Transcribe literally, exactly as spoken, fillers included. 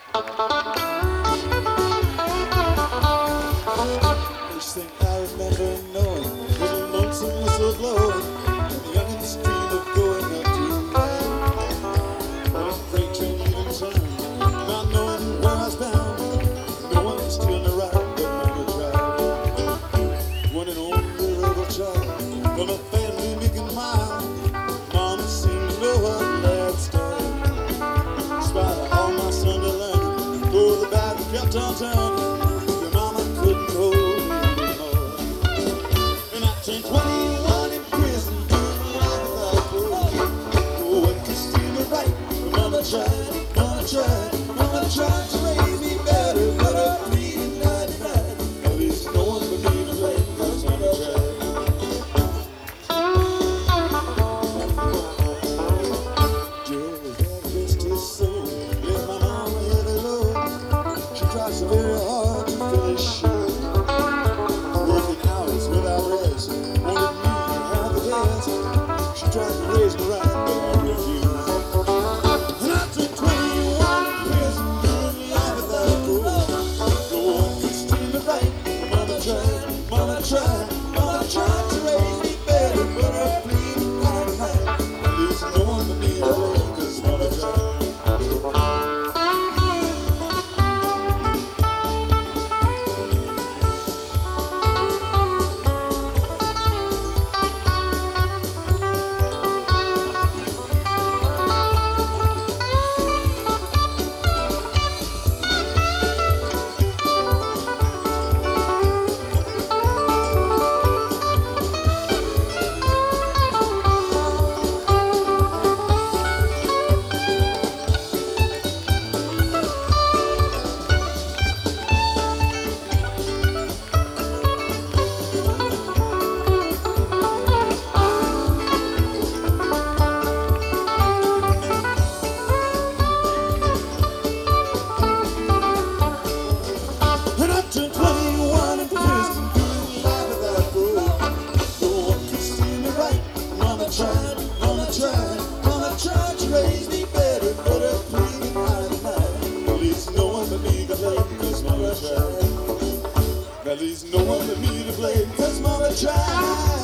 First thing I remember knowing was a lonesome whistle blowing and the youngin' stream of going up to ride. But a freight train even turned, not knowing where I was bound. No one stealing a ride but Mama tried. When an old little child from a family making mild, Mama seemed to know what lad's done. In spite of all my Sunday learning, though the battle kept on turning, your mama couldn't hold me anymore. And I turned twenty-one in prison, doing life without parole. Oh, what could steal me right? Mama tried, mama tried, mama tried to raise me better, but her bleeding night night. At least no one but me to blame, 'cause mama tried. Joe, God rest his soul, left my mama heavy load. She tried so very hard to fill his shoes, working hours without rest, wanted me to have the best. She tried to raise me right, but I refused. And I took twenty-one in prison, doing life without parole. No one could steal me right. Mama tried, mama tried, mama tried to raise me better, but her bleeding night and night. At least no one but me to blame, 'cause mama tried. And I turned twenty-one in prison, doing life without parole. No one could steal me right. Mama tried, mama tried, mama tried to raise me better, but her bleeding night and night. At least no one but me to blame, 'cause mama tried. At least no one but me to blame, 'cause mama tried.